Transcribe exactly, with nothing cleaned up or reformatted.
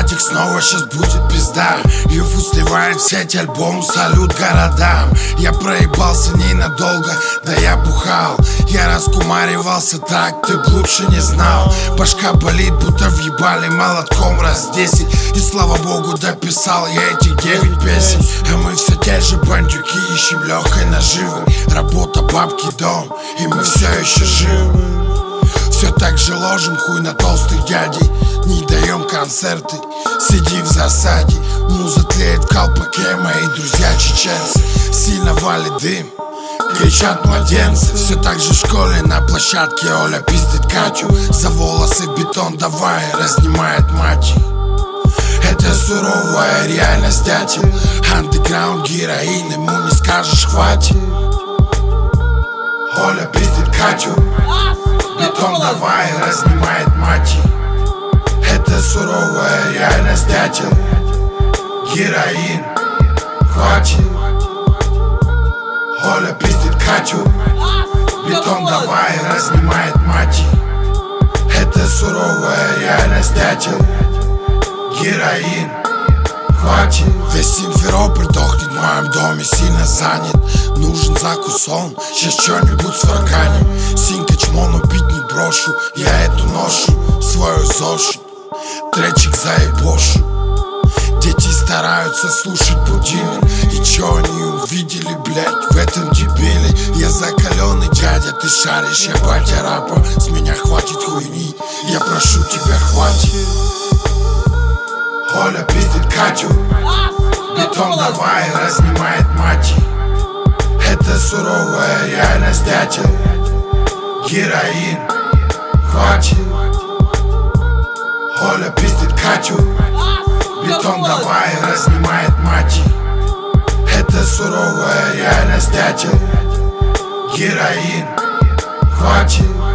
братик, снова сейчас будет пизда. Юфу сливает в сеть альбом «Салют городам». Я проебался ненадолго, да я бухал. Я раскумаривался так, ты б лучше не знал. Башка болит, будто въебали молотком раз десять. И слава богу дописал я эти девять песен. А мы все те же бандюки, ищем легкой наживы. Работа, бабки, дом, и мы все еще живы. Все так же ложим хуй на толстых дядей. Не даем концерты, сидим в засаде. Муза тлеет в колпаке, мои друзья чеченцы. Сильно валит дым, кричат младенцы. Все так же в школе на площадке Оля пиздит Катю. За волосы в бетон давай, разнимает мать. Это суровая реальность, дятел. Андеграунд, героин, ему не скажешь хватит. Оля пиздит Катю, бетон давай, разнимает мать. Это суровая реальность, дятел. Героин, хватит. Оля пиздит Катю, бетон давай, разнимает мать. Это суровая реальность, дятел. Героин, хватит. Весь Симферополь дохнет, в моем доме сильно занят. Нужен закусон, сейчас что-нибудь сварганим. Синька чмо, но бить не брошу. Я эту ношу, свою зошу. Тречик заебошу. Дети стараются слушать будильник. И чё они увидели, блять, в этом дебиле? Я закаленный дядя, ты шаришь, я батя рапа. С меня хватит хуйни, я прошу тебя, хватит. Оля пиздит Катю, бетон давай, разнимает мать. Это суровая реальность, дятел. Героин, хватит. Оля пиздит Катю, бетон давай, разнимает мать. Это суровая реальность, дятел. Героин, хватит.